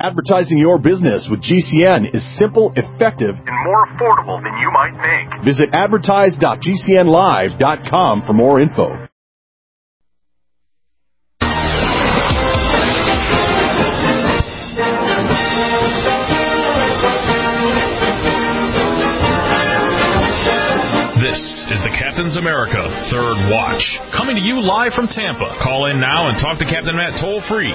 Advertising your business with GCN is simple, effective, and more affordable than you might think. Visit advertise.gcnlive.com for more info. This is the Captain's America Third Watch, coming to you live from Tampa. Call in now and talk to Captain Matt toll-free,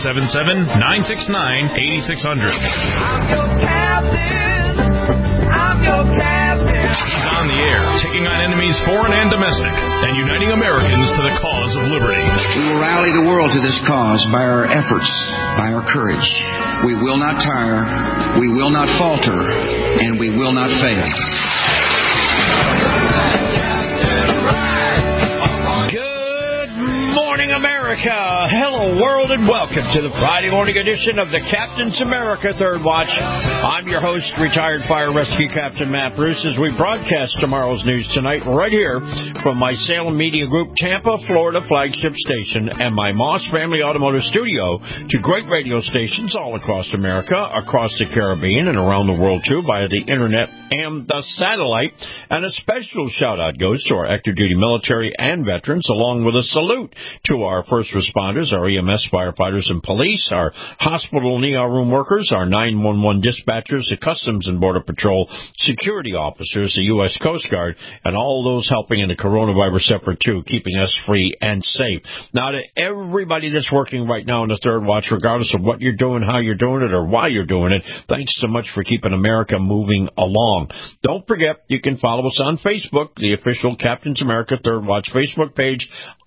877-969-8600. I'm your captain. I'm your captain. He's on the air, taking on enemies foreign and domestic, and uniting Americans to the cause of liberty. We will rally the world to this cause by our efforts, by our courage. We will not tire, we will not falter, and we will not fail. Good morning, America. Hello, world, and welcome to the Friday morning edition of the Captain's America Third Watch. I'm your host, retired fire rescue captain Matt Bruce, as we broadcast tomorrow's news tonight right here from my Salem Media Group Tampa, Florida flagship station and my Moss Family Automotive Studio to great radio stations all across America, across the Caribbean, and around the world, too, via the internet and the satellite. And a special shout-out goes to our active duty military and veterans, along with a salute to our first responders, our EMS firefighters and police, our hospital and ER room workers, our 911 dispatchers, the Customs and Border Patrol security officers, the U.S. Coast Guard, and all those helping in the coronavirus effort, too, keeping us free and safe. Now, to everybody that's working right now in the Third Watch, regardless of what you're doing, how you're doing it, or why you're doing it, thanks so much for keeping America moving along. Don't forget, you can follow us on Facebook, the official Captain's America Third Watch Facebook page.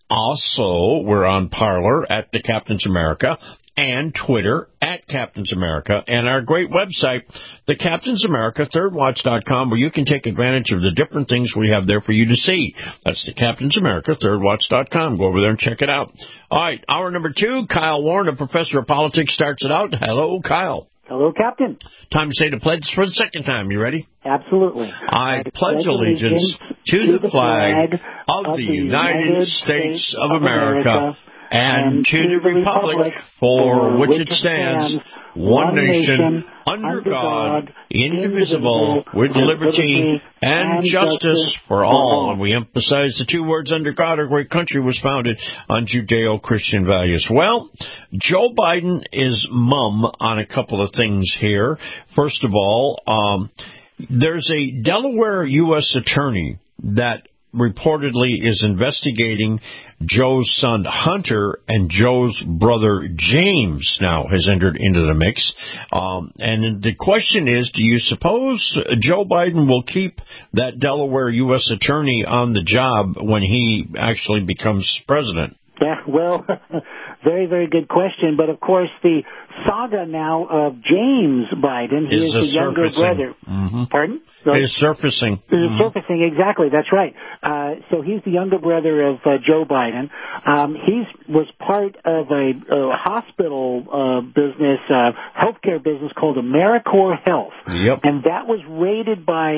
Also, we're on Parler at the Captain's America and Twitter at Captain's America, and our great website, the Captain's America ThirdWatch.com, where you can take advantage of the different things we have there for you to see. That's the Captain's America ThirdWatch.com. Go over there and check it out. All right, hour number 2, Kyle Warren, a professor of politics, starts it out. Hello, Kyle. Hello, Captain. Time to say the pledge for the second time. You ready? Absolutely. I pledge allegiance to the flag of the United States of America and to the republic for which it stands, one nation, under God, indivisible, with liberty and justice for all. And we emphasize the two words, under God, our great country was founded on Judeo-Christian values. Well, Joe Biden is mum on a couple of things here. First of all, there's a Delaware U.S. attorney that reportedly is investigating Joe's son Hunter, and Joe's brother James now has entered into the mix. And the question is, do you suppose Joe Biden will keep that Delaware U.S. attorney on the job when he actually becomes president? Yeah, well, very, very good question. But, of course, the saga now of James Biden, he is the younger brother. Mm-hmm. Pardon? Is surfacing. Is surfacing, exactly. That's right. So he's the younger brother of Joe Biden. He was part of a hospital business, healthcare business called AmeriCorps Health. Yep. And that was raided by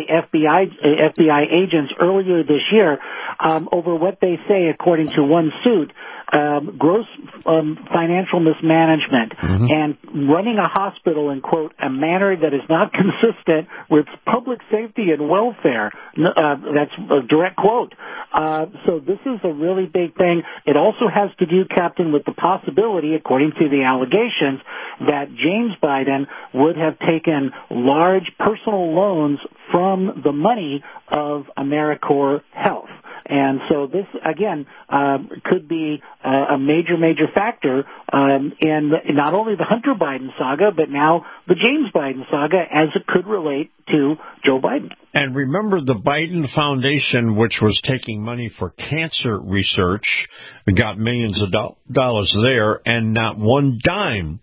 FBI agents earlier this year over what they say, according to one suit, gross financial mismanagement and running a hospital in, quote, a manner that is not consistent with public safety and welfare. That's a direct quote. So this is a really big thing. It also has to do, Captain, with the possibility, according to the allegations, that James Biden would have taken large personal loans from the money of AmeriCorps Health. And so this, again, could be a major, major factor in not only the Hunter Biden saga, but now the James Biden saga, as it could relate to Joe Biden. And remember, the Biden Foundation, which was taking money for cancer research, got millions of dollars there, and not one dime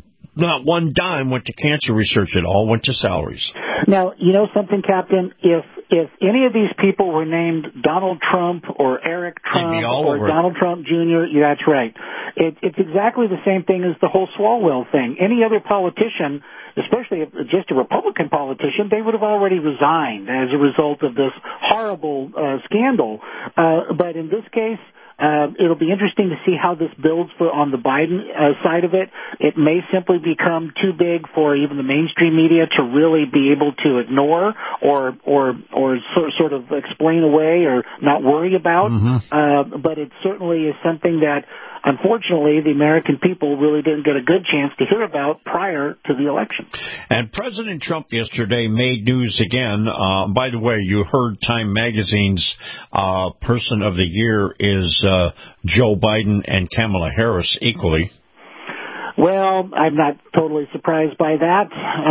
went to cancer research. It all went to salaries. Now, you know something, Captain? If any of these people were named Donald Trump or Eric Trump or Donald Trump Jr., that's right. It's exactly the same thing as the whole Swalwell thing. Any other politician, especially just a Republican politician, they would have already resigned as a result of this horrible scandal. But in this case, It'll be interesting to see how this builds on the Biden side of it. It may simply become too big for even the mainstream media to really be able to ignore or sort of explain away or not worry about. But it certainly is something that, unfortunately, the American people really didn't get a good chance to hear about prior to the election. And President Trump yesterday made news again. By the way, you heard Time Magazine's Person of the Year is Joe Biden and Kamala Harris equally. Well, I'm not totally surprised by that.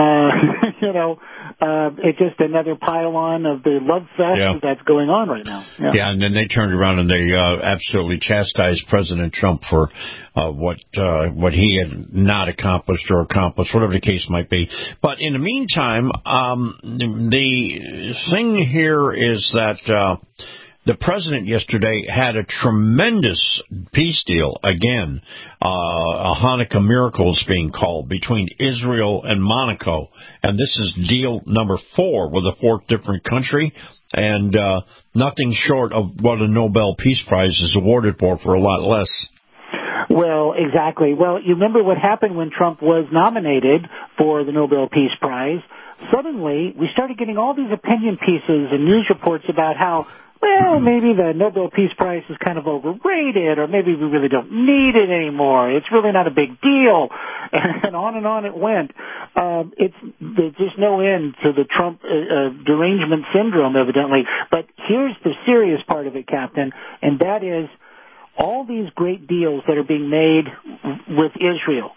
It's just another pile-on of the love fest that's going on right now. Yeah, and then they turned around and they absolutely chastised President Trump for what he had not accomplished or accomplished, whatever the case might be. But in the meantime, the thing here is that the president yesterday had a tremendous peace deal, again, a Hanukkah miracle is being called, between Israel and Monaco. And this is deal number 4 with a 4th different country, and nothing short of what a Nobel Peace Prize is awarded for a lot less. Well, exactly. Well, you remember what happened when Trump was nominated for the Nobel Peace Prize. Suddenly, we started getting all these opinion pieces and news reports about how, well, maybe the Nobel Peace Prize is kind of overrated, or maybe we really don't need it anymore. It's really not a big deal. And on it went. There's just no end to the Trump derangement syndrome, evidently. But here's the serious part of it, Captain, and that is all these great deals that are being made with Israel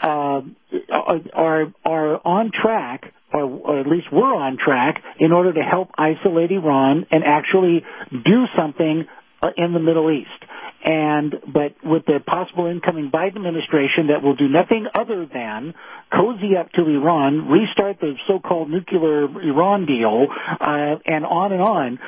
are on track, or at least we're on track, in order to help isolate Iran and actually do something in the Middle East. But with the possible incoming Biden administration that will do nothing other than cozy up to Iran, restart the so-called nuclear Iran deal, and on.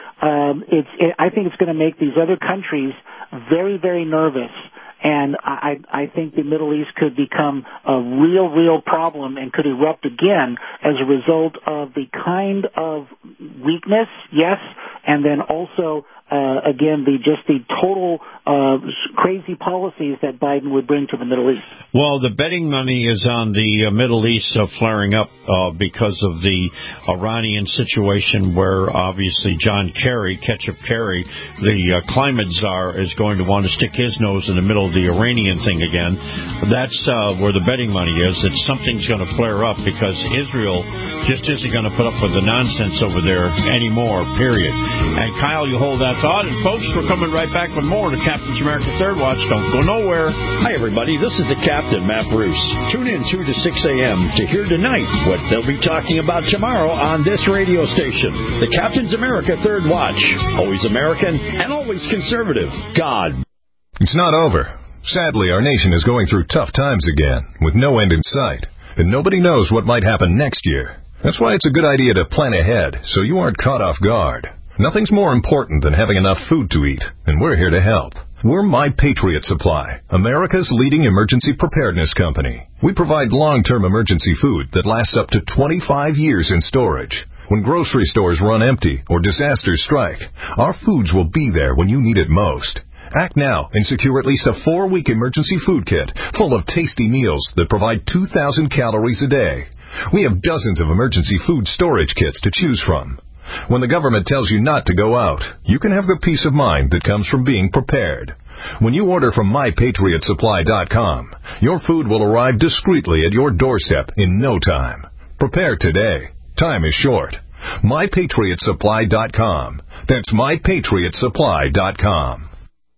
I think it's going to make these other countries very, very nervous. And I think the Middle East could become a real problem and could erupt again as a result of the kind of weakness, yes, and then also, again, the total crazy policies that Biden would bring to the Middle East. Well, the betting money is on the Middle East flaring up because of the Iranian situation, where obviously John Kerry, Ketchup Kerry, the climate czar, is going to want to stick his nose in the middle of the Iranian thing again. That's where the betting money is, that something's going to flare up, because Israel just isn't going to put up with the nonsense over there anymore, period. And Kyle, you hold that thought. And folks, we're coming right back with more to Captain's America Third Watch. Don't go nowhere. Hi, everybody. This is the Captain, Matt Bruce. Tune in 2 to 6 a.m. to hear tonight what they'll be talking about tomorrow on this radio station. The Captain's America Third Watch. Always American and always conservative. God. It's not over. Sadly, our nation is going through tough times again, with no end in sight, and nobody knows what might happen next year. That's why it's a good idea to plan ahead, so you aren't caught off guard. Nothing's more important than having enough food to eat, and we're here to help. We're My Patriot Supply, America's leading emergency preparedness company. We provide long-term emergency food that lasts up to 25 years in storage. When grocery stores run empty or disasters strike, our foods will be there when you need it most. Act now and secure at least a 4-week emergency food kit full of tasty meals that provide 2,000 calories a day. We have dozens of emergency food storage kits to choose from. When the government tells you not to go out, you can have the peace of mind that comes from being prepared. When you order from MyPatriotSupply.com, your food will arrive discreetly at your doorstep in no time. Prepare today. Time is short. MyPatriotSupply.com. That's MyPatriotSupply.com.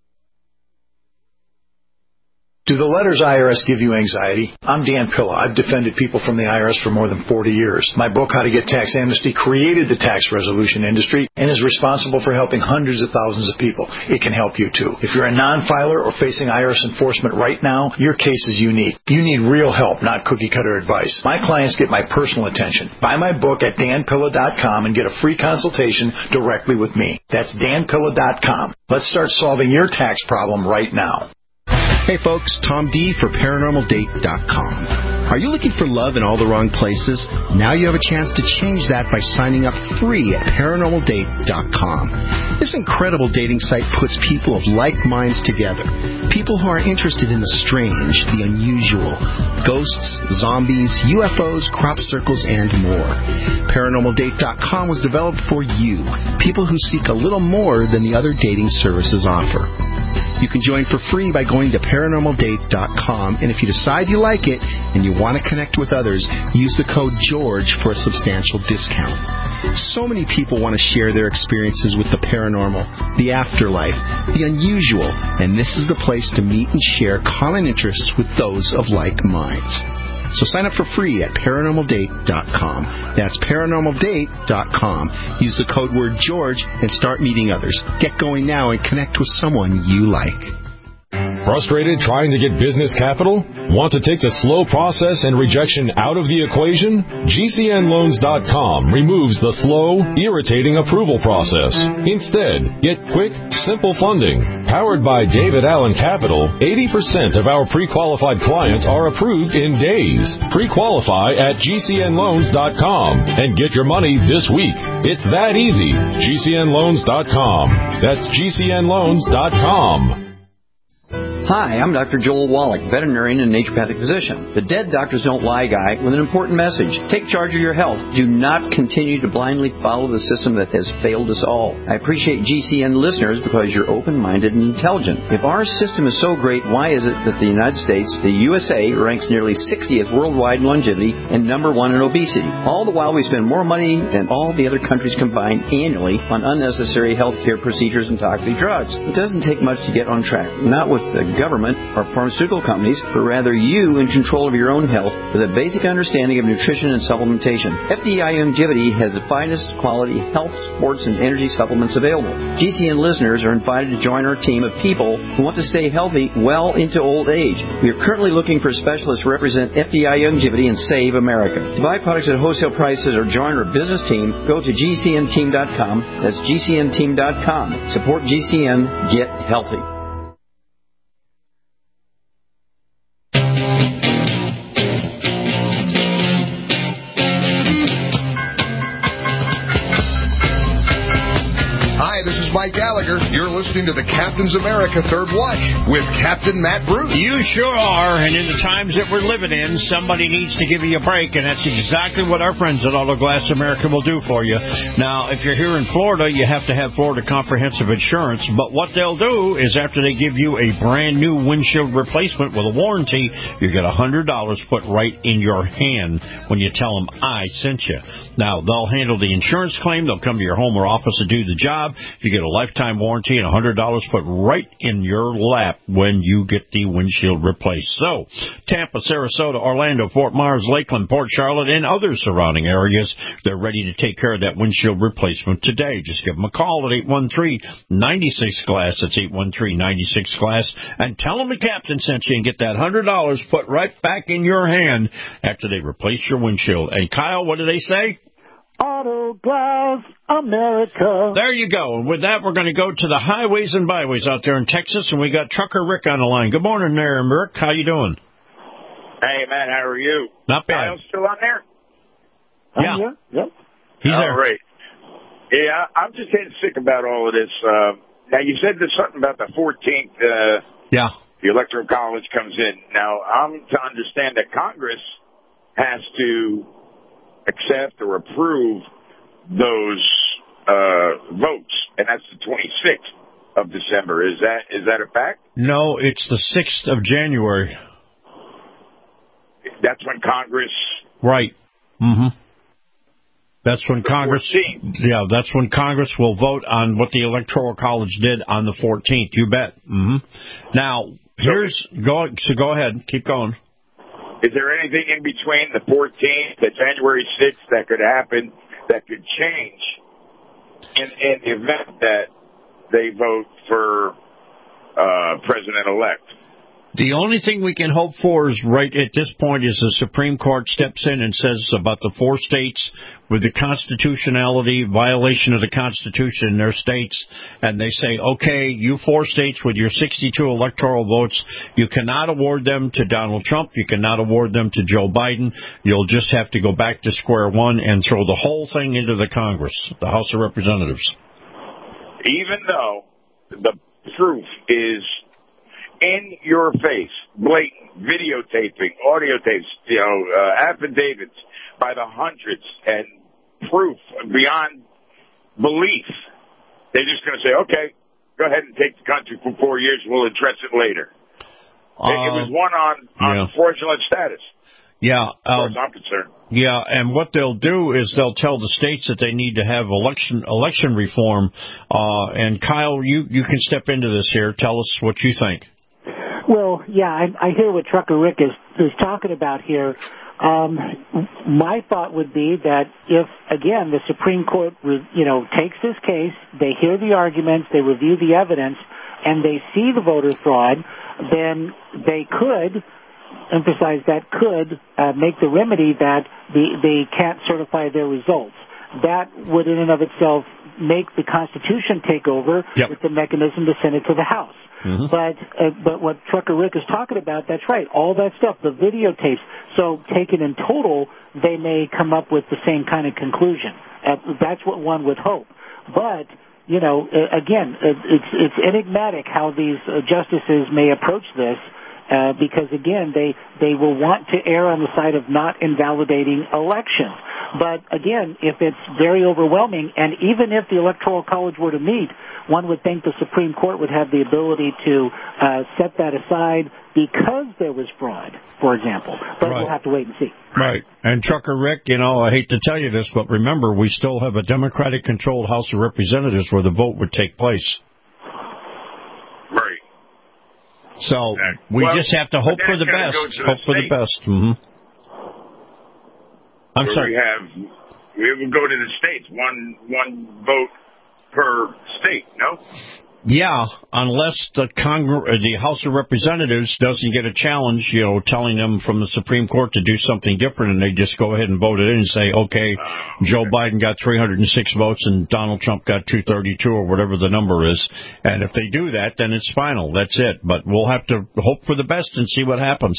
Do the letters IRS give you anxiety? I'm Dan Pilla. I've defended people from the IRS for more than 40 years. My book, How to Get Tax Amnesty, created the tax resolution industry and is responsible for helping hundreds of thousands of people. It can help you too. If you're a non-filer or facing IRS enforcement right now, your case is unique. You need real help, not cookie-cutter advice. My clients get my personal attention. Buy my book at danpilla.com and get a free consultation directly with me. That's danpilla.com. Let's start solving your tax problem right now. Hey folks, Tom D for ParanormalDate.com. Are you looking for love in all the wrong places? Now you have a chance to change that by signing up free at ParanormalDate.com. This incredible dating site puts people of like minds together. People who are interested in the strange, the unusual, ghosts, zombies, UFOs, crop circles, and more. ParanormalDate.com was developed for you, people who seek a little more than the other dating services offer. You can join for free by going to ParanormalDate.com, and if you decide you like it and you want to connect with others, use the code GEORGE for a substantial discount. So many people want to share their experiences with the paranormal, the afterlife, the unusual, and this is the place to meet and share common interests with those of like minds. So sign up for free at ParanormalDate.com. That's ParanormalDate.com. Use the code word George and start meeting others. Get going now and connect with someone you like. Frustrated trying to get business capital? Want to take the slow process and rejection out of the equation? GCNLoans.com removes the slow, irritating approval process. Instead, get quick, simple funding. Powered by David Allen Capital, 80% of our pre-qualified clients are approved in days. Pre-qualify at GCNLoans.com and get your money this week. It's that easy. GCNLoans.com. That's GCNLoans.com. Hi, I'm Dr. Joel Wallach, veterinarian and naturopathic physician. The Dead Doctors Don't Lie guy with an important message. Take charge of your health. Do not continue to blindly follow the system that has failed us all. I appreciate GCN listeners because you're open-minded and intelligent. If our system is so great, why is it that the United States, the USA, ranks nearly 60th worldwide in longevity and number 1 in obesity? All the while we spend more money than all the other countries combined annually on unnecessary health care procedures and toxic drugs. It doesn't take much to get on track. Not with the government or pharmaceutical companies, but rather you in control of your own health with a basic understanding of nutrition and supplementation. FDI Longevity has the finest quality health, sports, and energy supplements available. GCN listeners are invited to join our team of people who want to stay healthy well into old age. We are currently looking for specialists to represent FDI Longevity and Save America. To buy products at wholesale prices or join our business team, go to GCNteam.com. That's GCNteam.com. Support GCN. Get healthy. Mike Gallagher. You're listening to the Captain's America Third Watch with Captain Matt Bruce. You sure are, and in the times that we're living in, somebody needs to give you a break, and that's exactly what our friends at Auto Glass America will do for you. Now, if you're here in Florida, you have to have Florida Comprehensive Insurance, but what they'll do is after they give you a brand new windshield replacement with a warranty, you get $100 put right in your hand when you tell them I sent you. Now, they'll handle the insurance claim. They'll come to your home or office to do the job. You get a lifetime warranty and $100 put right in your lap when you get the windshield replaced. So, Tampa, Sarasota, Orlando, Fort Myers, Lakeland, Port Charlotte, and other surrounding areas, they're ready to take care of that windshield replacement today. Just give them a call at 813-96-GLASS. That's 813-96-GLASS. And tell them the captain sent you and get that $100 put right back in your hand after they replace your windshield. And Kyle, what do they say? Auto Glass America. There you go. And with that, we're going to go to the highways and byways out there in Texas, and we got Trucker Rick on the line. Good morning there, Rick. How you doing? Hey, man, how are you? Not bad. Kyle's still on there? Yeah. Yep. He's there. All right. Yeah, I'm just getting sick about all of this. Now, you said there's something about the 14th. Yeah. The Electoral College comes in. Now, I'm to understand that Congress has to accept or approve those votes, and that's the 26th of December. Is that a fact? No, it's the 6th of January. That's when Congress... Right. Mm-hmm. That's when Congress... 14th. Yeah, that's when Congress will vote on what the Electoral College did on the 14th. You bet. Mm-hmm. Now, go ahead. Keep going. Is there anything in between the 14th, the January 6th that could happen that could change in the event that they vote for President-elect? The only thing we can hope for is right at this point is the Supreme Court steps in and says about the 4 states with the constitutionality, violation of the Constitution in their states, and they say, okay, you 4 states with your 62 electoral votes, you cannot award them to Donald Trump, you cannot award them to Joe Biden, you'll just have to go back to square one and throw the whole thing into the Congress, the House of Representatives. Even though the proof is in your face, blatant, videotaping, audio tapes, affidavits by the hundreds, and proof beyond belief. They're just going to say, okay, go ahead and take the country for 4 years. We'll address it later. It was one on fraudulent status. Yeah. As far as I'm concerned. Yeah, and what they'll do is they'll tell the states that they need to have election reform. And Kyle, you can step into this here. Tell us what you think. Well, yeah, I hear what Trucker Rick is talking about here. My thought would be that if, again, the Supreme Court, takes this case, they hear the arguments, they review the evidence, and they see the voter fraud, then they could, emphasize that could, make the remedy that they can't certify their results. That would in and of itself make the Constitution take over with the mechanism to send it to the House. Mm-hmm. But what Trucker Rick is talking about, that's right, all that stuff, the videotapes. So taken in total, they may come up with the same kind of conclusion. That's what one would hope. But, again, it's enigmatic how these justices may approach this. Because, again, they will want to err on the side of not invalidating elections. But, again, if it's very overwhelming, and even if the Electoral College were to meet, one would think the Supreme Court would have the ability to set that aside because there was fraud, for example. But we'll have to wait and see. Right. And Trucker Rick, I hate to tell you this, but remember, we still have a Democratic-controlled House of Representatives where the vote would take place. Right. So we just have to hope for the best. Hope for the best. Mm-hmm. I'm sorry. We would go to the states, one vote per state. No. Yeah, unless the House of Representatives doesn't get a challenge, telling them from the Supreme Court to do something different, and they just go ahead and vote it in and say, okay, Joe Biden got 306 votes and Donald Trump got 232 or whatever the number is. And if they do that, then it's final. That's it. But we'll have to hope for the best and see what happens.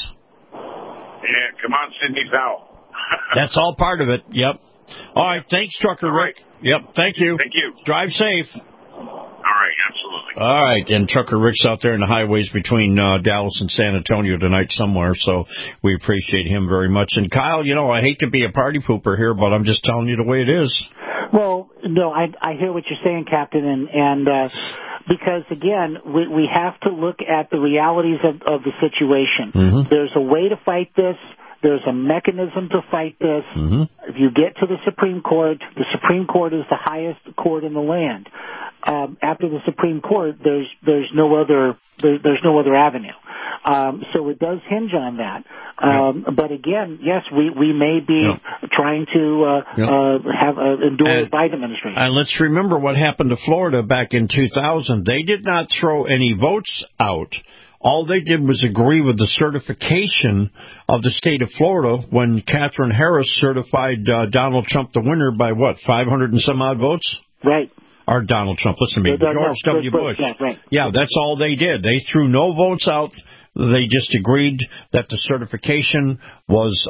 Yeah, come on, Sidney Powell. That's all part of it. Yep. All right. Thanks, Trucker Rick. Yep. Thank you. Thank you. Drive safe. All right, absolutely. All right, and Trucker Rick's out there in the highways between Dallas and San Antonio tonight somewhere, so we appreciate him very much. And Kyle, I hate to be a party pooper here, but I'm just telling you the way it is. Well, no, I hear what you're saying, Captain, and because, again, we have to look at the realities of the situation. Mm-hmm. There's a way to fight this. There's a mechanism to fight this. Mm-hmm. If you get to the Supreme Court is the highest court in the land. After the Supreme Court, there's no other avenue. So it does hinge on that. But again, yes, we may be trying to endure the Biden administration. And let's remember what happened to Florida back in 2000. They did not throw any votes out. All they did was agree with the certification of the state of Florida when Katherine Harris certified Donald Trump the winner by, 500 and some odd votes? Right. Or Donald Trump, listen to me, George W. Bush. Yeah, that's all they did. They threw no votes out. They just agreed that the certification was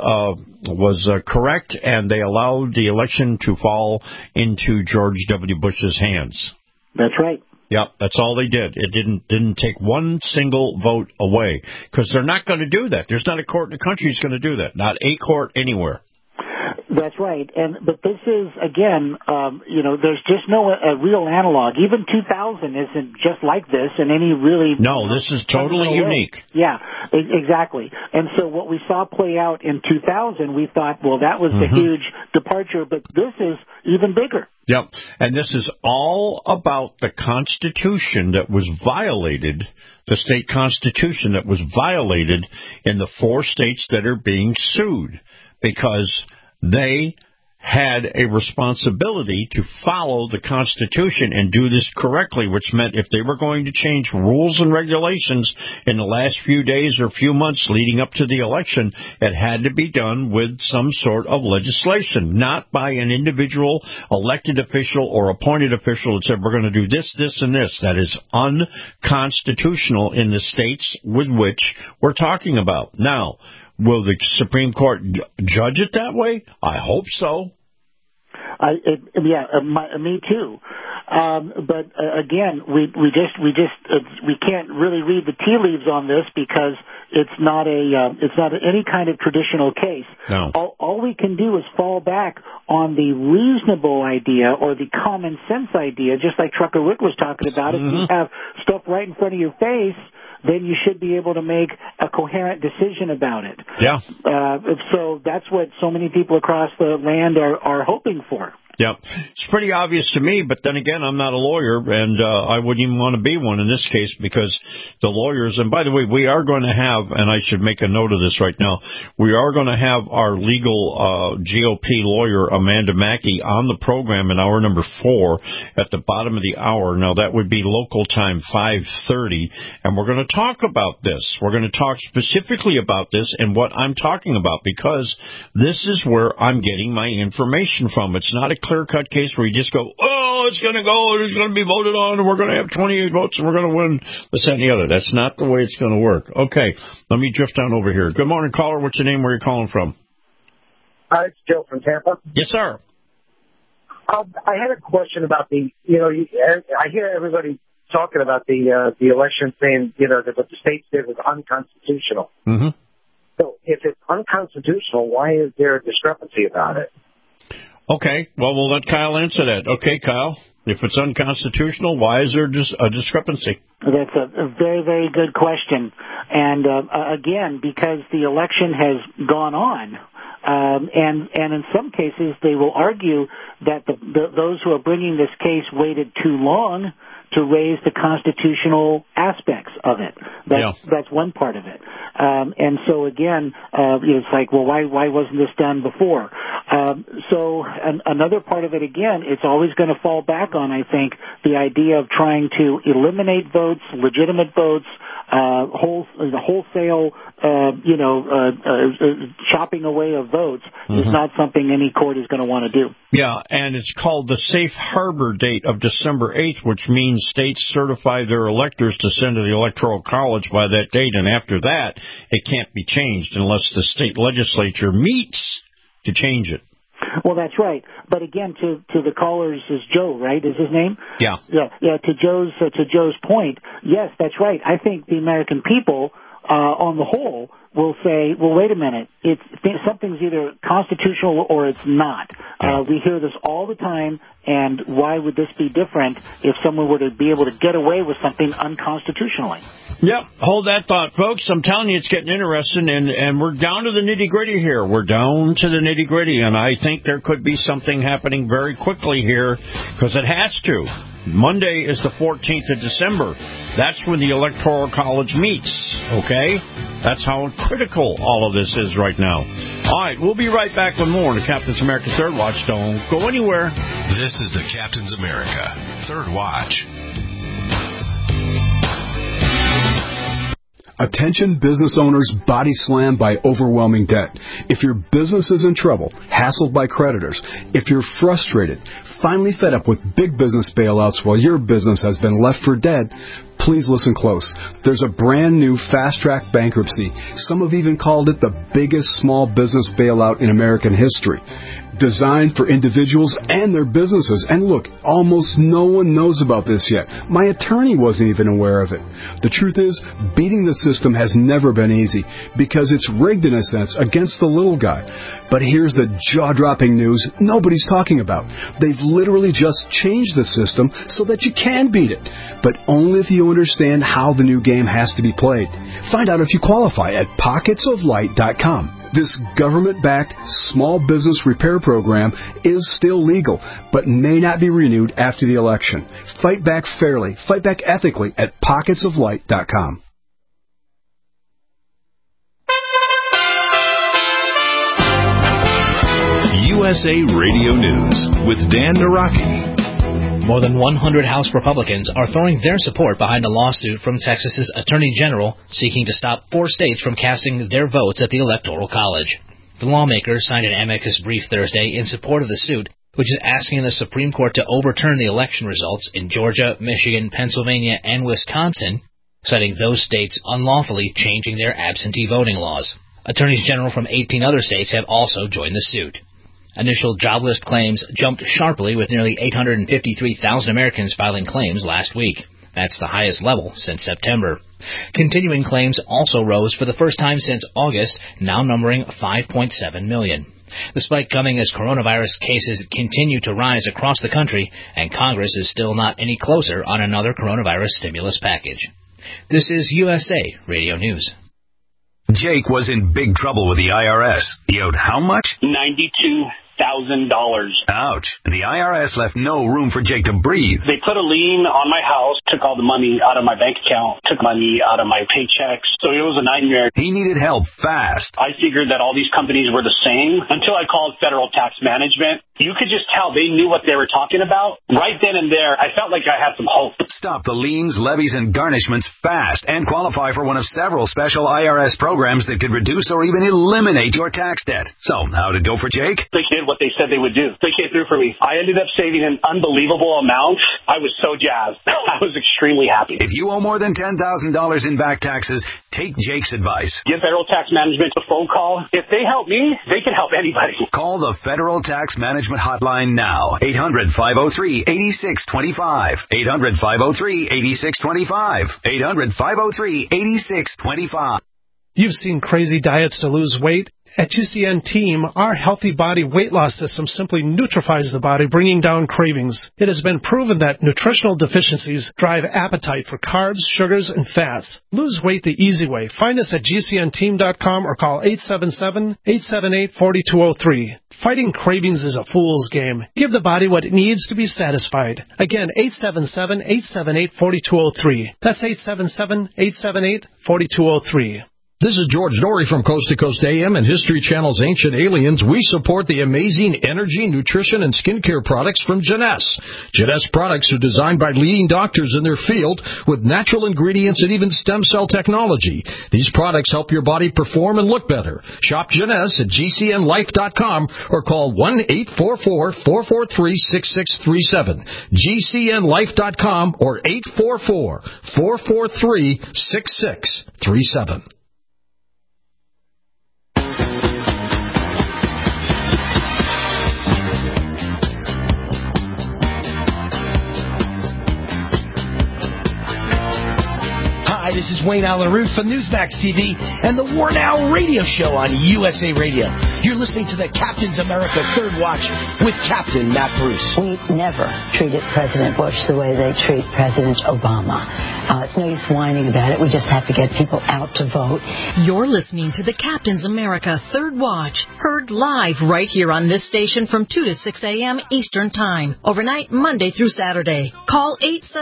correct, and they allowed the election to fall into George W. Bush's hands. That's right. Yep, that's all they did. It didn't take one single vote away, because they're not going to do that. There's not a court in the country that's going to do that. Not a court anywhere. That's right. But this is, again, there's just no real analog. Even 2000 isn't just like this in any really... No, this is totally unique. Yeah, exactly. And so what we saw play out in 2000, we thought, well, that was a huge departure, but this is even bigger. Yep. And this is all about the Constitution that was violated, the state Constitution that was violated in the 4 states that are being sued, because they had a responsibility to follow the Constitution and do this correctly, which meant if they were going to change rules and regulations in the last few days or few months leading up to the election, it had to be done with some sort of legislation, not by an individual elected official or appointed official that said, we're going to do this, this, and this. That is unconstitutional in the states with which we're talking about. Now, will the Supreme Court judge it that way? I hope so. Me too. But again, we can't really read the tea leaves on this because it's not any kind of traditional case. No. All we can do is fall back on the reasonable idea or the common sense idea, just like Trucker Rick was talking about. Mm-hmm. If you have stuff right in front of your face, then you should be able to make a coherent decision about it. Yeah. So that's what so many people across the land are hoping for. Yeah, it's pretty obvious to me, but then again, I'm not a lawyer, and I wouldn't even want to be one in this case because the lawyers, and by the way, we are going to have, and I should make a note of this right now, we are going to have our legal GOP lawyer, Amanda Mackey, on the program in hour number 4 at the bottom of the hour. Now, that would be local time 5:30, and we're going to talk about this. We're going to talk specifically about this and what I'm talking about because this is where I'm getting my information from. It's not a clear-cut case where you just go, oh, it's going to go, it's going to be voted on, and we're going to have 28 votes, and we're going to win this, that, and the other. That's not the way it's going to work. Okay, let me drift down over here. Good morning, caller. What's your name? Where are you calling from? It's Joe from Tampa. Yes, sir. I had a question about I hear everybody talking about the election saying, that what the states did was unconstitutional. Mm-hmm. So if it's unconstitutional, why is there a discrepancy about it? Okay, well, we'll let Kyle answer that. Okay, Kyle, if it's unconstitutional, why is there a discrepancy? That's a very, very good question. And again, because the election has gone on, and in some cases they will argue that those who are bringing this case waited too long to raise the constitutional aspects of it. That's one part of it. And so again, it's like, well, why wasn't this done before? So another part of it, again, it's always going to fall back on, I think, the idea of trying to eliminate votes, legitimate votes, wholesale, chopping away of votes is not something any court is going to want to do. Yeah, and it's called the safe harbor date of December 8th, which means states certify their electors to send to the Electoral College by that date, and after that, it can't be changed unless the state legislature meets to change it. Well, that's right. But again, to the callers is Joe, right? Is his name? Yeah. Yeah. To Joe's point, yes, that's right. I think the American people, on the whole, will say, well, wait a minute, something's either constitutional or it's not. We hear this all the time, and why would this be different if someone were to be able to get away with something unconstitutionally? Yep, hold that thought, folks. I'm telling you, it's getting interesting, and we're down to the nitty-gritty here. We're down to the nitty-gritty, and I think there could be something happening very quickly here, because it has to. Monday is the 14th of December. That's when the Electoral College meets, okay? That's how critical all of this is right now. All right, we'll be right back with more on the Captain's America Third Watch. Don't go anywhere. This is the Captain's America Third Watch. Attention business owners body slammed by overwhelming debt. If your business is in trouble, hassled by creditors, if you're frustrated, finally fed up with big business bailouts while your business has been left for dead, please listen close. There's a brand new fast-track bankruptcy. Some have even called it the biggest small business bailout in American history. Designed for individuals and their businesses. And look, almost no one knows about this yet. My attorney wasn't even aware of it. The truth is, beating the system has never been easy because it's rigged in a sense against the little guy. But here's the jaw-dropping news nobody's talking about. They've literally just changed the system so that you can beat it, but only if you understand how the new game has to be played. Find out if you qualify at pocketsoflight.com. This government-backed small business repair program is still legal, but may not be renewed after the election. Fight back fairly, fight back ethically at pocketsoflight.com. USA Radio News with Dan Naraki. More than 100 House Republicans are throwing their support behind a lawsuit from Texas's Attorney General seeking to stop 4 states from casting their votes at the Electoral College. The lawmakers signed an amicus brief Thursday in support of the suit, which is asking the Supreme Court to overturn the election results in Georgia, Michigan, Pennsylvania, and Wisconsin, citing those states unlawfully changing their absentee voting laws. Attorneys general from 18 other states have also joined the suit. Initial jobless claims jumped sharply with nearly 853,000 Americans filing claims last week. That's the highest level since September. Continuing claims also rose for the first time since August, now numbering 5.7 million. The spike coming as coronavirus cases continue to rise across the country, and Congress is still not any closer on another coronavirus stimulus package. This is USA Radio News. Jake was in big trouble with the IRS. He owed how much? $92,000. Ouch. The IRS left no room for Jake to breathe. They put a lien on my house, took all the money out of my bank account, took money out of my paychecks. So it was a nightmare. He needed help fast. I figured that all these companies were the same until I called Federal Tax Management. You could just tell they knew what they were talking about. Right then and there, I felt like I had some hope. Stop the liens, levies, and garnishments fast and qualify for one of several special IRS programs that could reduce or even eliminate your tax debt. So, how'd it go for Jake? They did what they said they would do. They came through for me. I ended up saving an unbelievable amount. I was so jazzed. I was extremely happy. If you owe more than $10,000 in back taxes, take Jake's advice. Give Federal Tax Management a phone call. If they help me, they can help anybody. Call the Federal Tax Management hotline now. 800-503-8625. 800-503-8625. 800-503-8625. You've seen crazy diets to lose weight. At GCN Team, our Healthy Body weight loss system simply neutralizes the body, bringing down cravings. It has been proven that nutritional deficiencies drive appetite for carbs, sugars, and fats. Lose weight the easy way. Find us at GCNteam.com or call 877-878-4203. Fighting cravings is a fool's game. Give the body what it needs to be satisfied. Again, 877-878-4203. That's 877-878-4203. This is George Norrie from Coast to Coast AM and History Channel's Ancient Aliens. We support the amazing energy, nutrition, and skincare products from Jeunesse. Jeunesse products are designed by leading doctors in their field with natural ingredients and even stem cell technology. These products help your body perform and look better. Shop Jeunesse at GCNlife.com or call 1-844-443-6637. GCNlife.com or 844-443-6637. Hi, this is Wayne Allen Root from Newsmax TV and the War Now radio show on USA Radio. You're listening to the Captain's America Third Watch with Captain Matt Bruce. We never treated President Bush the way they treat President Obama. It's no use whining about it. We just have to get people out to vote. You're listening to the Captain's America Third Watch, heard live right here on this station from 2 to 6 a.m. Eastern Time, overnight Monday through Saturday. Call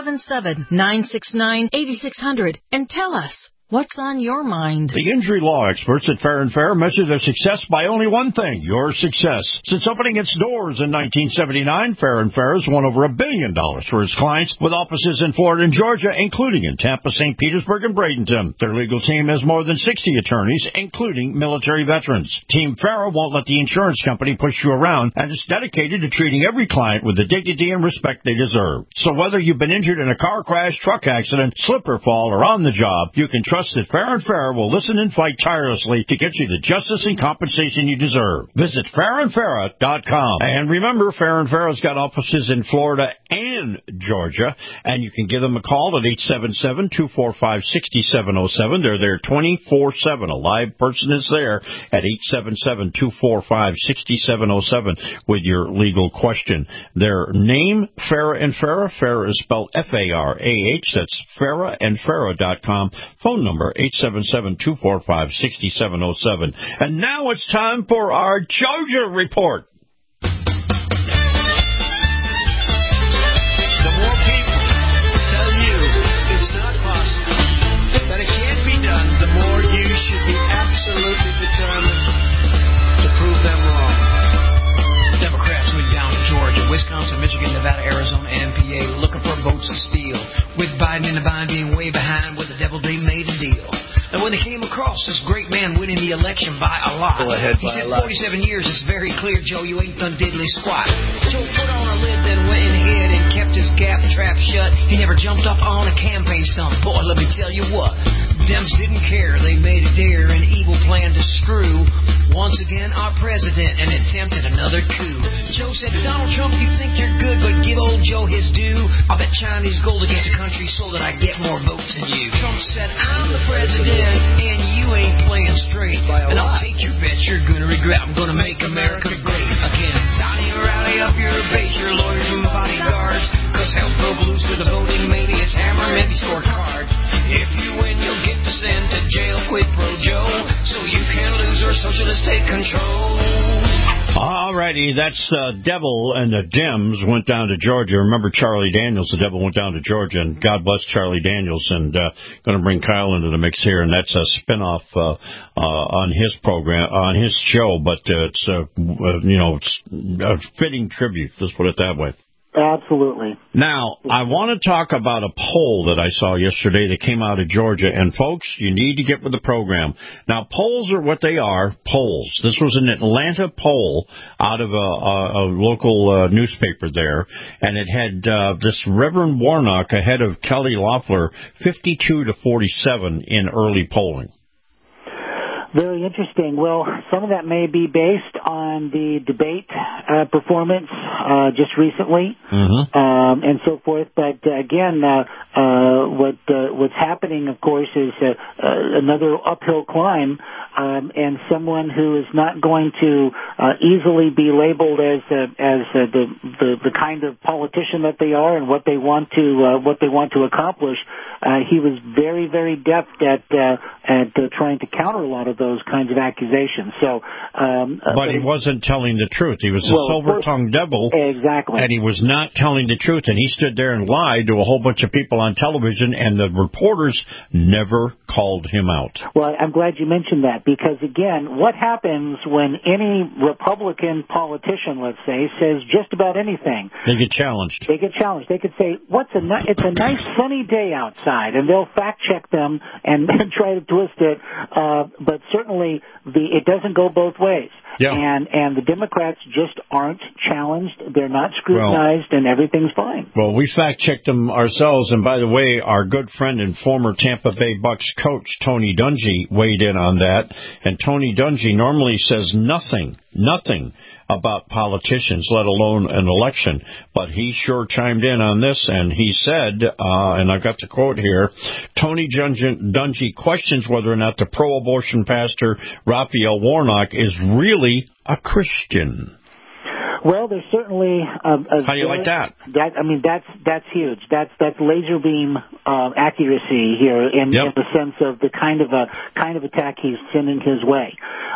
877-969-8600 and tell us what's on your mind. The injury law experts at Fair & Fair measure their success by only one thing, your success. Since opening its doors in 1979, Fair & Fair has won over $1 billion for its clients with offices in Florida and Georgia, including in Tampa, St. Petersburg, and Bradenton. Their legal team has more than 60 attorneys, including military veterans. Team Farah won't let the insurance company push you around and is dedicated to treating every client with the dignity and respect they deserve. So whether you've been injured in a car crash, truck accident, slip or fall, or on the job, you can trust that Fair & Fair will listen and fight tirelessly to get you the justice and compensation you deserve. Visit fairandfair.com. And remember, Fair & Fair has got offices in Florida and Georgia, and you can give them a call at 877-245-6707. They're there 24/7. A live person is there at 877-245-6707 with your legal question. Their name, Farah and Farah. Farah is spelled F-A-R-A-H. That's fairandfarah.com. Phone number 877-245-6707. And now it's time for our Georgia report. The more people tell you it's not possible, that it can't be done, the more you should be absolutely determined to prove them wrong. Biden in the bind being way behind with the devil, they made a deal. And when they came across this great man winning the election by a lot, he said, 47 years, it's very clear, Joe, you ain't done diddly squat. Joe put on a lid, then went ahead and kept his gap trap shut. He never jumped up on a campaign stump. Boy, let me tell you what, Dems didn't care. They made a dare, an evil plan to screw once again our president and attempted another coup. Joe said, Donald Trump, you think you're good, but give old Joe his due. I'll bet Chinese gold against the country so that I get more votes than you. Trump said, I'm the president and you ain't playing straight. And I'll take your bet you're gonna regret. I'm gonna make America great again. Donnie, rally up your base, your lawyers and bodyguards, cause hell's broke loose with the voting. Maybe it's hammer, maybe scorecard. If you win, you'll get to send to jail, quid pro Joe, so you can lose or socialists take control. All righty, that's the devil and the Dems went down to Georgia. Remember Charlie Daniels, the devil went down to Georgia, and God bless Charlie Daniels, and going to bring Kyle into the mix here, and that's a spinoff on his program, on his show, but it's it's a fitting tribute. Let's put it that way. Absolutely. Now, I want to talk about a poll that I saw yesterday that came out of Georgia. And, folks, you need to get with the program. Now, polls are what they are, polls. This was an Atlanta poll out of a local newspaper there. And it had this Reverend Warnock ahead of Kelly Loeffler, 52 to 47 in early polling. Very interesting. Well, some of that may be based on the debate performance just recently, and so forth. But again, what's happening, of course, is another uphill climb, and someone who is not going to easily be labeled as the kind of politician that they are and what they want to accomplish. He was very, very deft at trying to counter a lot of those kinds of accusations. So, but he wasn't telling the truth. He was a silver-tongued devil. Exactly. And he was not telling the truth. And he stood there and lied to a whole bunch of people on television, and the reporters never called him out. Well, I'm glad you mentioned that, because, again, what happens when any Republican politician, let's say, says just about anything? They get challenged. They could say, it's a nice sunny day outside, and they'll fact-check them and try to twist it, but certainly it doesn't go both ways. Yeah. And the Democrats just aren't challenged. They're not scrutinized, and everything's fine. Well, we fact-checked them ourselves, and by the way, our good friend and former Tampa Bay Bucks coach, Tony Dungy, weighed in on that. And Tony Dungy normally says nothing about politicians, let alone an election. But he sure chimed in on this, and he said, and I've got the quote here, Tony Dungy questions whether or not the pro-abortion pastor Raphael Warnock is really a Christian. Well, there's certainly how do you like that? That's huge. That's laser beam accuracy here in the sense of the kind of attack he's sending his way.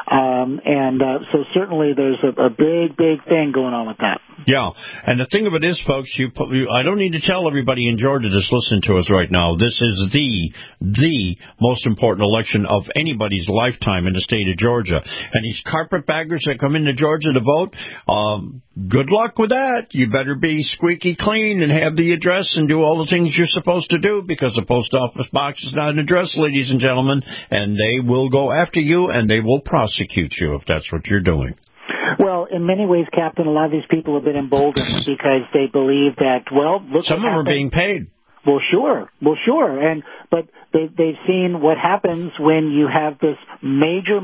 So certainly there's a big thing going on with that. Yeah, and the thing of it is, folks, I don't need to tell everybody in Georgia that's listening to us right now, this is the most important election of anybody's lifetime in the state of Georgia. And these carpetbaggers that come into Georgia to vote, good luck with that. You better be squeaky clean and have the address and do all the things you're supposed to do, because the post office box is not an address, ladies and gentlemen, and they will go after you and they will prosecute you if that's what you're doing. Well, in many ways, Captain, a lot of these people have been emboldened because they believe that, look, some of them are being paid. Well, sure. But they've seen what happens when you have this major,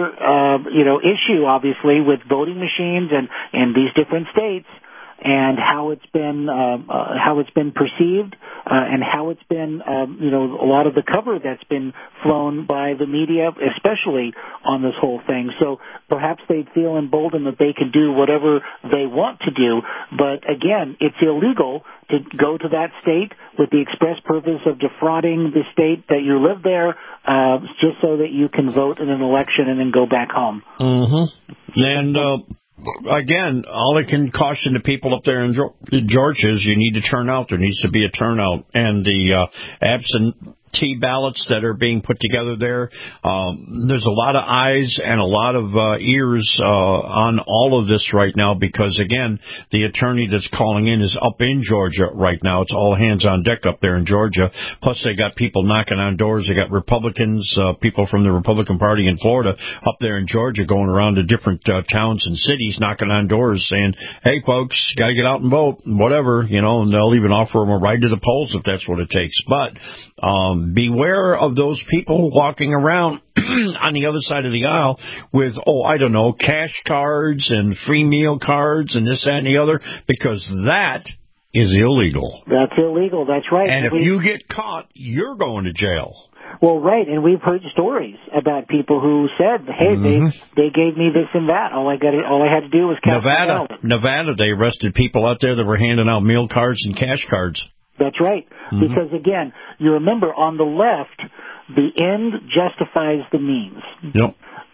issue, obviously, with voting machines and these different states, and how it's been perceived, and how it's been, a lot of the cover that's been flown by the media, especially on this whole thing. So perhaps they feel emboldened that they can do whatever they want to do. But again, it's illegal to go to that state with the express purpose of defrauding the state that you live there, just so that you can vote in an election and then go back home. Mm-hmm. And, again, all I can caution the people up there in Georgia is you need to turn out. There needs to be a turnout. And the absentee ballots that are being put together there. There's a lot of eyes and a lot of ears on all of this right now because, again, the attorney that's calling in is up in Georgia right now. It's all hands on deck up there in Georgia. Plus, they got people knocking on doors. They got Republicans, people from the Republican Party in Florida up there in Georgia going around to different towns and cities knocking on doors saying, hey, folks, got to get out and vote, whatever, and they'll even offer them a ride to the polls if that's what it takes. But beware of those people walking around on the other side of the aisle with, cash cards and free meal cards and this, that, and the other, because that is illegal. That's illegal. That's right. And if you get caught, you're going to jail. Well, right, and we've heard stories about people who said, hey, they gave me this and that. All I had to do was cast my ballot. Nevada, they arrested people out there that were handing out meal cards and cash cards. That's right, because, again, you remember, on the left, the end justifies the means. Yep.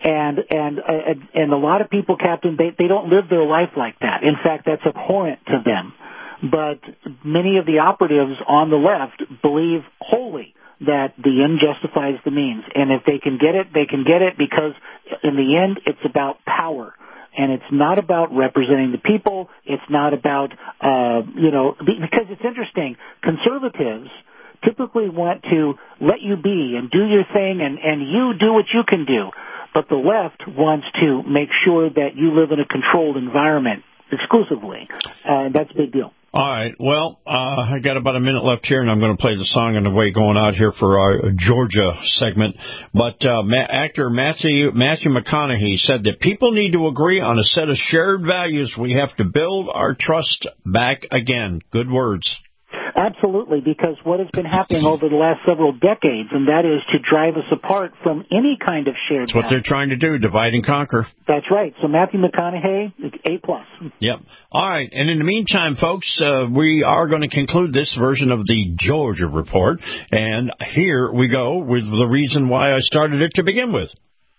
And a lot of people, Captain, they don't live their life like that. In fact, that's abhorrent to them. But many of the operatives on the left believe wholly that the end justifies the means. And if they can get it, they can get it, because in the end, it's about power. And it's not about representing the people. It's not about, because it's interesting. Conservatives typically want to let you be and do your thing and you do what you can do. But the left wants to make sure that you live in a controlled environment exclusively. And that's a big deal. All right. Well, I got about a minute left here, and I'm going to play the song on the way going out here for our Georgia segment. But actor Matthew McConaughey said that people need to agree on a set of shared values. We have to build our trust back again. Good words. Absolutely, because what has been happening over the last several decades, and that is to drive us apart from any kind of shared That's what they're trying to do, divide and conquer. That's right. So Matthew McConaughey, A+. Yep. All right. And in the meantime, folks, we are going to conclude this version of the Georgia Report. And here we go with the reason why I started it to begin with.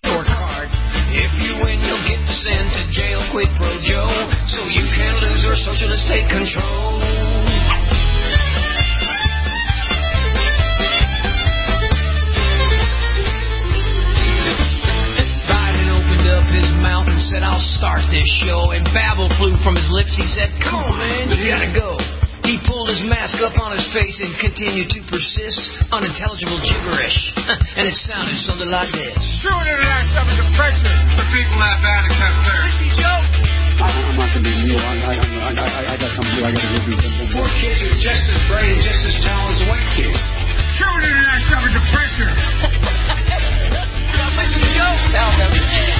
If you win, you'll get to send to jail, quid pro Joe, so you can lose or socialists take control. His mouth and said, I'll start this show. And babble flew from his lips. He said, come on, man, you gotta go. He pulled his mask up on his face and continued to persist. Unintelligible gibberish. And it sounded something like this. True internet suffer depression. The people have bad accept there. Listen, Joe. I'm not going to be real. I got something I got to give you. Poor kids are just as bright and just as talented as white kids. True internet suffer depression. Listen, Joe. Tell them.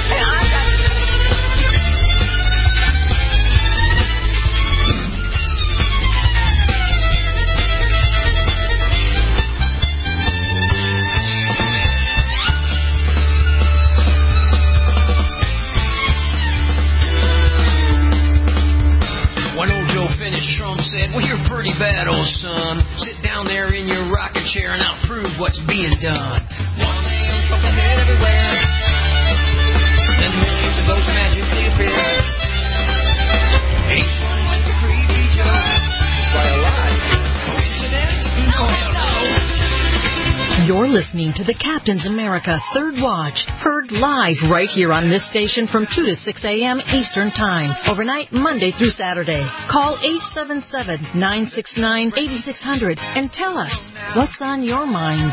When old Joe finished, Trump said, well, you're pretty bad, old son. Sit down there in your rocking chair and I'll prove what's being done. One day on Trump ahead everywhere. Then millions of votes magically appear. Ain't fun like the creepy Joe. Why a lie? Coincidence? No, hell no. You're listening to the Captain's America Third Watch, heard live right here on this station from 2 to 6 a.m. Eastern Time, overnight Monday through Saturday. Call 877-969-8600 and tell us what's on your mind.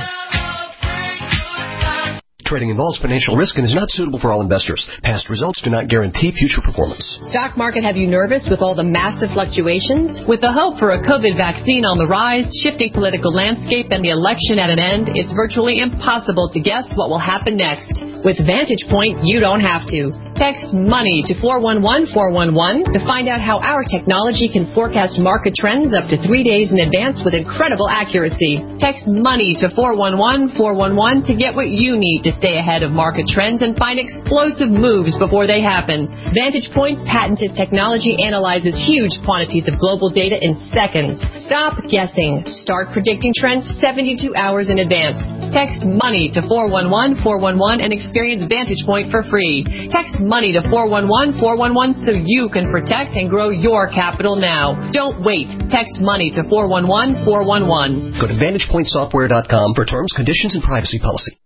Trading involves financial risk and is not suitable for all investors. Past results do not guarantee future performance. Stock market have you nervous with all the massive fluctuations? With the hope for a COVID vaccine on the rise, shifting political landscape, and the election at an end, it's virtually impossible to guess what will happen next. With Vantage Point, you don't have to. Text MONEY to 411-411 to find out how our technology can forecast market trends up to 3 days in advance with incredible accuracy. Text MONEY to 411-411 to get what you need to stay ahead of market trends and find explosive moves before they happen. Vantage Point's patented technology analyzes huge quantities of global data in seconds. Stop guessing. Start predicting trends 72 hours in advance. Text MONEY to 411-411 and experience Vantage Point for free. Text MONEY to 411-411 so you can protect and grow your capital now. Don't wait. Text MONEY to 411-411. Go to VantagePointSoftware.com for terms, conditions, and privacy policy.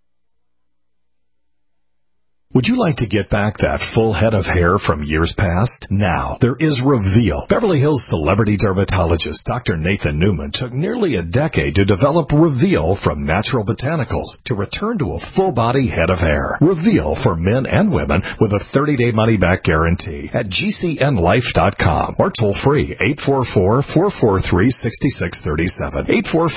Would you like to get back that full head of hair from years past? Now, there is Reveal. Beverly Hills celebrity dermatologist Dr. Nathan Newman took nearly a decade to develop Reveal from natural botanicals to return to a full-body head of hair. Reveal for men and women with a 30-day money-back guarantee at GCNLife.com or toll-free 844-443-6637.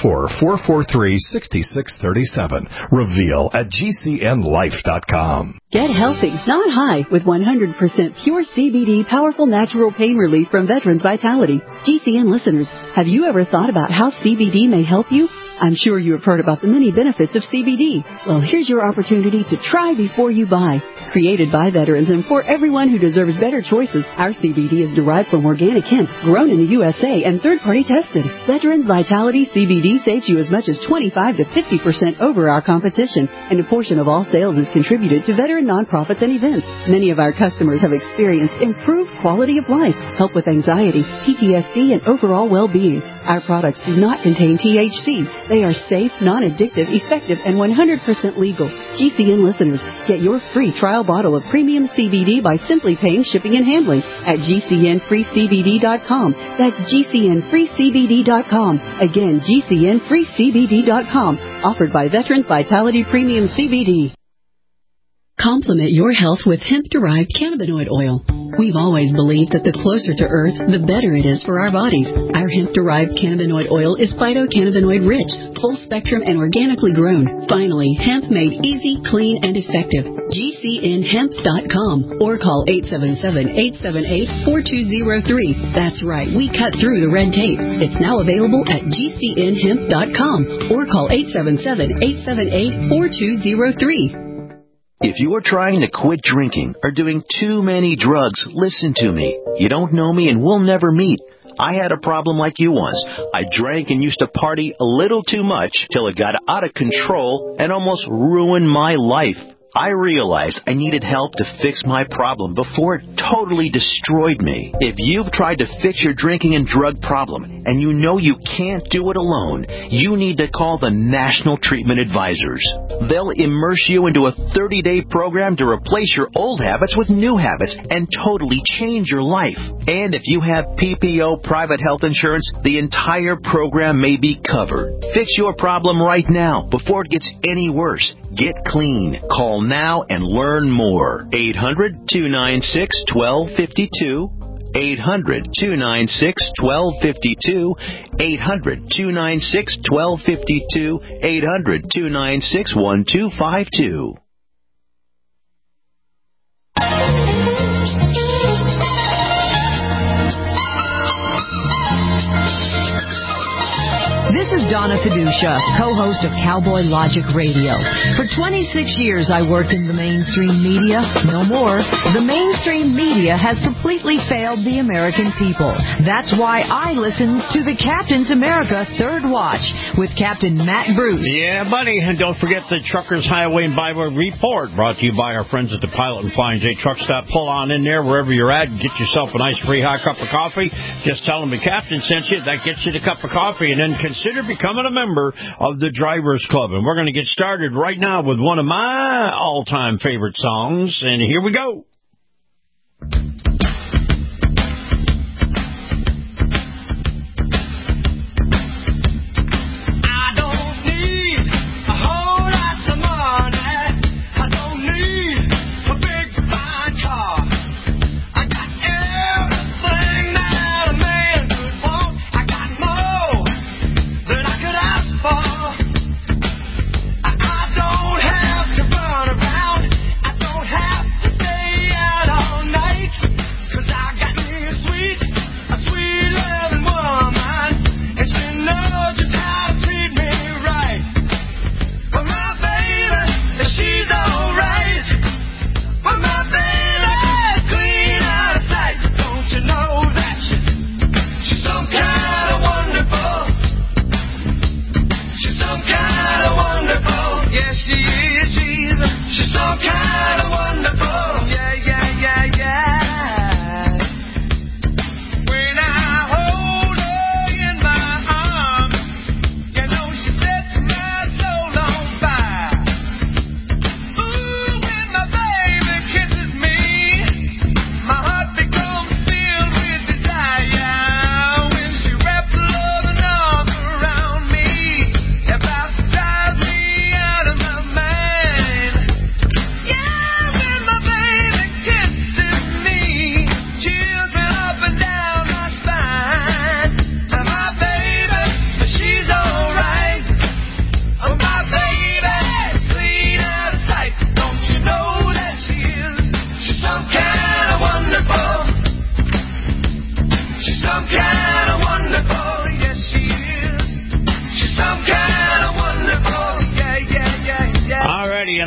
844-443-6637. Reveal at GCNLife.com. Get healthy, not high, with 100% pure CBD powerful natural pain relief from Veterans Vitality. GCN listeners, have you ever thought about how CBD may help you? I'm sure you have heard about the many benefits of CBD. Well, here's your opportunity to try before you buy. Created by veterans and for everyone who deserves better choices, our CBD is derived from organic hemp, grown in the USA and third-party tested. Veterans Vitality CBD saves you as much as 25 to 50% over our competition, and a portion of all sales is contributed to veteran nonprofits and events. Many of our customers have experienced improved quality of life, help with anxiety, PTSD, and overall well-being. Our products do not contain THC. They are safe, non-addictive, effective, and 100% legal. GCN listeners, get your free trial bottle of premium CBD by simply paying shipping and handling at GCNFreeCBD.com. That's GCNFreeCBD.com. Again, GCNFreeCBD.com. Offered by Veterans Vitality Premium CBD. Complement your health with hemp-derived cannabinoid oil. We've always believed that the closer to Earth, the better it is for our bodies. Our hemp-derived cannabinoid oil is phytocannabinoid-rich, full-spectrum, and organically grown. Finally, hemp made easy, clean, and effective. GCNHemp.com or call 877-878-4203. That's right, we cut through the red tape. It's now available at GCNHemp.com or call 877-878-4203. If you are trying to quit drinking or doing too many drugs, listen to me. You don't know me and we'll never meet. I had a problem like you once. I drank and used to party a little too much till it got out of control and almost ruined my life. I realized I needed help to fix my problem before it totally destroyed me. If you've tried to fix your drinking and drug problem and you know you can't do it alone, you need to call the National Treatment Advisors. They'll immerse you into a 30-day program to replace your old habits with new habits and totally change your life. And if you have PPO private health insurance, the entire program may be covered. Fix your problem right now before it gets any worse. Get clean. Call now and learn more. 800-296-1252. 800-296-1252. 800-296-1252. 800-296-1252. This is Donna Fiducia, co-host of Cowboy Logic Radio. For 26 years, I worked in the mainstream media. No more. The mainstream media has completely failed the American people. That's why I listen to the Captain's America Third Watch with Captain Matt Bruce. Yeah, buddy. And don't forget the Truckers Highway and Byway Report, brought to you by our friends at the Pilot and Flying J Truck Stop. Pull on in there wherever you're at and get yourself a nice free hot cup of coffee. Just tell them the Captain sent you. That gets you the cup of coffee. And then consider becoming a member of the Drivers Club. And we're going to get started right now with one of my all-time favorite songs. And here we go. I don't have to stay out all night.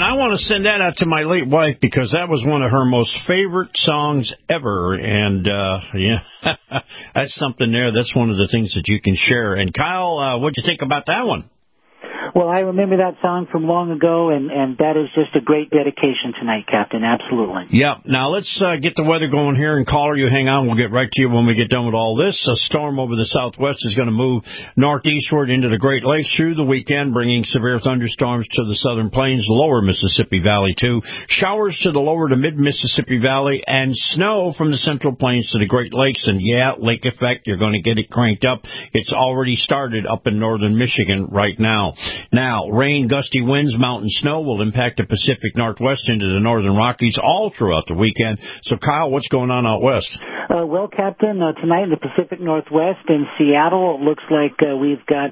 I want to send that out to my late wife because that was one of her most favorite songs ever. And, yeah, that's something there. That's one of the things that you can share. And, Kyle, what'd you think about that one? Well, I remember that song from long ago, and that is just a great dedication tonight, Captain. Absolutely. Yeah. Now, let's get the weather going here. And, caller, you hang on. We'll get right to you when we get done with all this. A storm over the southwest is going to move northeastward into the Great Lakes through the weekend, bringing severe thunderstorms to the southern plains, lower Mississippi Valley, too. Showers to the lower to mid-Mississippi Valley, and snow from the central plains to the Great Lakes. And, yeah, lake effect, you're going to get it cranked up. It's already started up in northern Michigan right now. Now, rain, gusty winds, mountain snow will impact the Pacific Northwest into the northern Rockies all throughout the weekend. So, Kyle, what's going on out west? Well, Captain, tonight in the Pacific Northwest in Seattle, it looks like we've got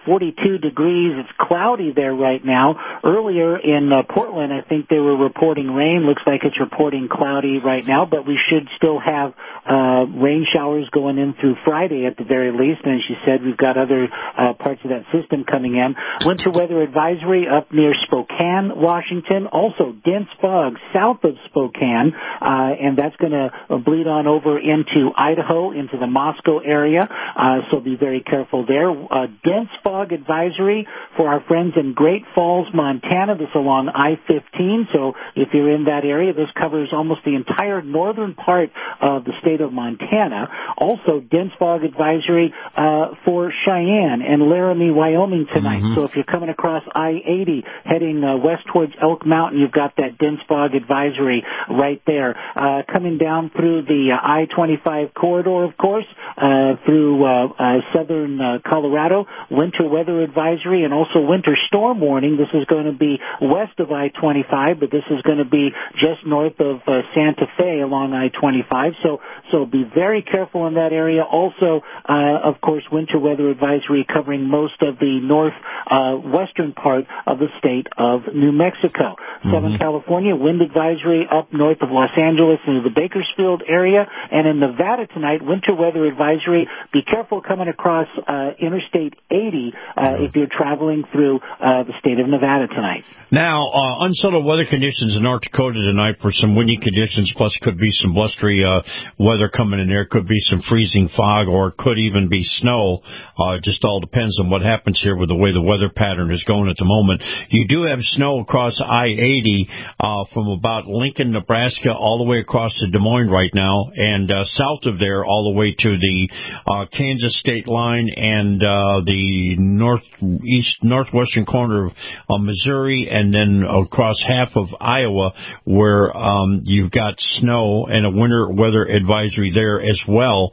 42 degrees. It's cloudy there right now. Earlier in Portland, I think they were reporting rain. Looks like it's reporting cloudy right now, but we should still have rain showers going in through Friday at the very least. And as you said, we've got other parts of that system coming in. Winter weather advisory up near Spokane, Washington. Also dense fog south of Spokane, and that's going to bleed on over into Idaho, into the Moscow area. So be very careful there. Dense fog advisory for our friends in Great Falls, Montana. This along I-15. So if you're in that area, this covers almost the entire northern part of the state of Montana. Also dense fog advisory for Cheyenne and Laramie, Wyoming tonight. Mm-hmm. So if you're coming across I-80 heading west towards Elk Mountain, you've got that dense fog advisory right there. Coming down through the I-25 corridor, of course, through southern Colorado, winter weather advisory and also winter storm warning. This is going to be west of I-25, but this is going to be just north of Santa Fe along I-25. So be very careful in that area. Also, of course, winter weather advisory covering most of the northwestern part of the state of New Mexico. Southern California, wind advisory up north of Los Angeles into the Bakersfield area. And in Nevada tonight, winter weather advisory. Be careful coming across Interstate 80 if you're traveling through the state of Nevada tonight. Now, unsettled weather conditions in North Dakota tonight for some windy conditions, plus could be some blustery weather coming in there. Could be some freezing fog or could even be snow. Just all depends on what happens here with the way the weather pattern is going at the moment. You do have snow across I-80 from about Lincoln, Nebraska, all the way across to Des Moines right now, and south of there all the way to the Kansas state line and the northwestern corner of Missouri, and then across half of Iowa where you've got snow and a winter weather advisory there as well.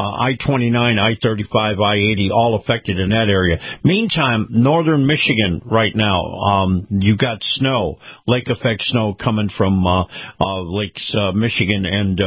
I-29, I-35, I-80 all affected in that area. Meantime, northern Michigan right now, you've got snow, lake effect snow coming from Lakes Michigan and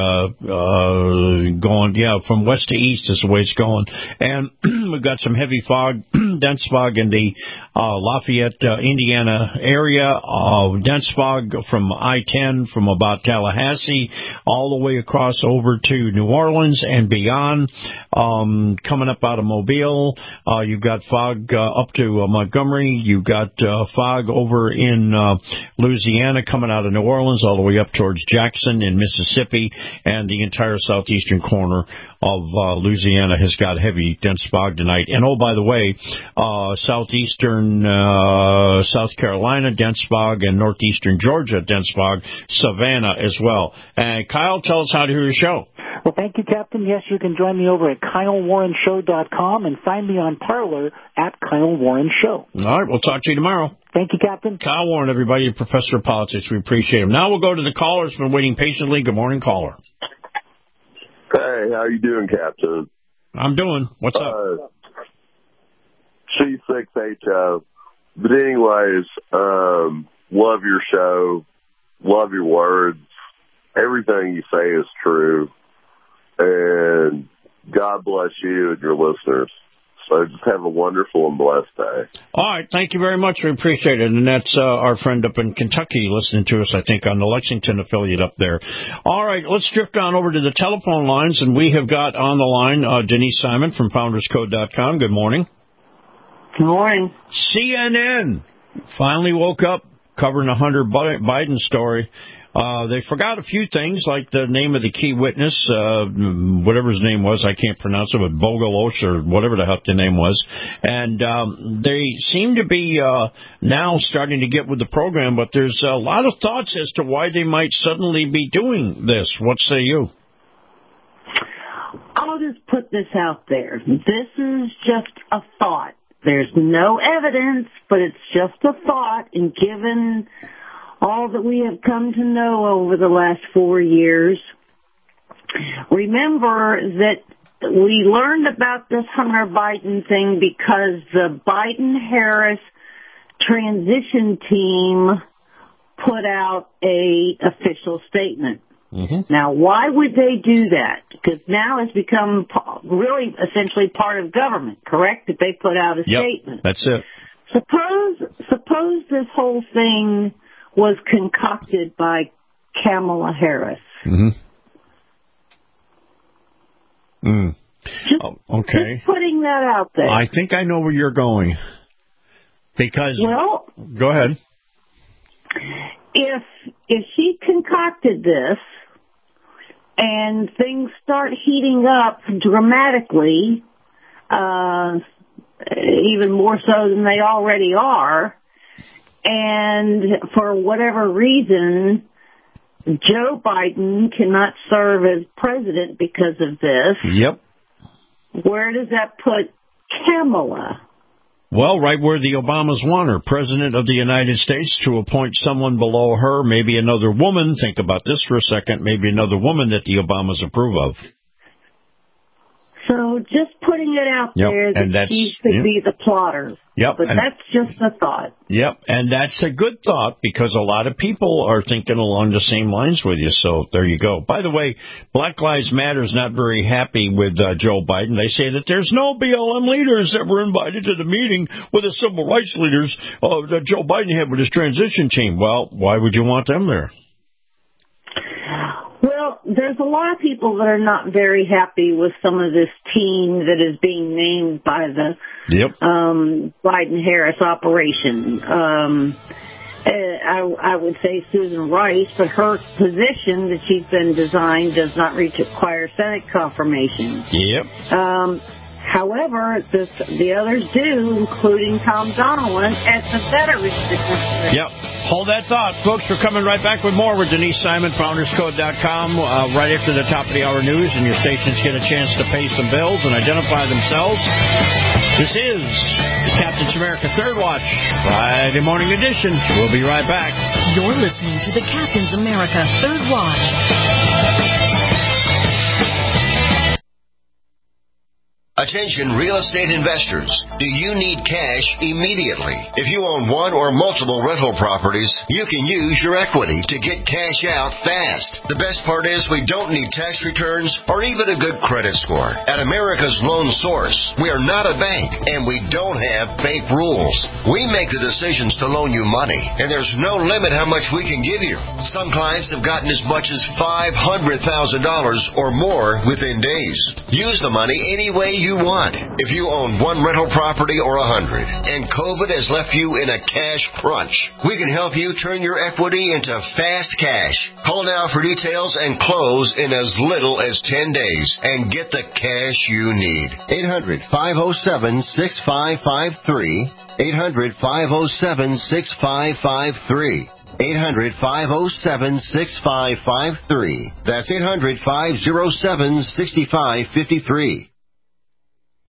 going, from west to east is the way it's going. And we've got some heavy fog, dense fog in the Lafayette, Indiana area, dense fog from I-10 from about Tallahassee all the way across over to New Orleans and beyond. Coming up out of Mobile, you've got fog up to Montgomery. You've got fog over in Louisiana coming out of New Orleans all the way up towards Jackson in Mississippi, and the entire southeastern corner of Louisiana has got heavy, dense fog tonight. And, oh, by the way, southeastern South Carolina, dense fog, and northeastern Georgia, dense fog, Savannah as well. And, Kyle, tell us how to hear your show. Well, thank you, Captain. Yes, you can join me over at KyleWarrenShow.com and find me on Parler at Kyle Warren Show. All right, we'll talk to you tomorrow. Thank you, Captain. Kyle Warren, everybody, Professor of Politics. We appreciate him. Now we'll go to the callers who've been waiting patiently. Good morning, caller. Hey, how you doing, Captain? I'm doing. What's up? C6HO. But anyways, love your show. Love your words. Everything you say is true. And God bless you and your listeners. So just have a wonderful and blessed day. All right. Thank you very much. We appreciate it. And that's our friend up in Kentucky listening to us, I think, on the Lexington affiliate up there. All right. Let's drift on over to the telephone lines. And we have got on the line Denise Simon from FoundersCode.com. Good morning. Good morning. CNN finally woke up. covering the Hunter Biden story. They forgot a few things, like the name of the key witness, whatever his name was. I can't pronounce it, but Bogalos or whatever the heck the name was. And they seem to be now starting to get with the program, but there's a lot of thoughts as to why they might suddenly be doing this. What say you? I'll just put this out there. This is just a thought. There's no evidence, but it's just a thought, and given all that we have come to know over the last 4 years, remember that we learned about this Hunter Biden thing because the Biden-Harris transition team put out a official statement. Mm-hmm. Now, why would they do that? Because now it's become really essentially part of government, correct? That they put out a statement. That's it. Suppose this whole thing was concocted by Kamala Harris. Mm-hmm. Okay. Just putting that out there. I think I know where you're going. Because, go ahead. If she concocted this and things start heating up dramatically, even more so than they already are, and for whatever reason, Joe Biden cannot serve as president because of this. Yep. Where does that put Kamala? Well, right where the Obamas want her, President of the United States, to appoint someone below her, maybe another woman. Think about this for a second. Maybe another woman that the Obamas approve of. So just putting it out there that she could be the plotter. Yep. But that's just a thought. Yep. And that's a good thought because a lot of people are thinking along the same lines with you. So there you go. By the way, Black Lives Matter is not very happy with Joe Biden. They say that there's no BLM leaders that were invited to the meeting with the civil rights leaders that Joe Biden had with his transition team. Well, why would you want them there? Well, there's a lot of people that are not very happy with some of this team that is being named by the Biden-Harris operation. I would say Susan Rice, but her position that she's been designed does not require Senate confirmation. Yep. However, the others do, including Tom Donilon at the Veterans Department. Yep. Hold that thought, folks. We're coming right back with more with Denise Simon, founderscode.com, right after the top of the hour news, and your stations get a chance to pay some bills and identify themselves. This is the Captain's America Third Watch, Friday morning edition. We'll be right back. You're listening to the Captain's America Third Watch. Attention real estate investors. Do you need cash immediately? If you own one or multiple rental properties, you can use your equity to get cash out fast. The best part is we don't need tax returns or even a good credit score. At America's Loan Source, we are not a bank and we don't have bank rules. We make the decisions to loan you money and there's no limit how much we can give you. Some clients have gotten as much as $500,000 or more within days. Use the money any way you want. If you own one rental property or 100 and COVID has left you in a cash crunch, we can help you turn your equity into fast cash. Call now for details and close in as little as 10 days and get the cash you need. 800-507-6553. 800-507-6553. 800-507-6553. That's 800-507-6553.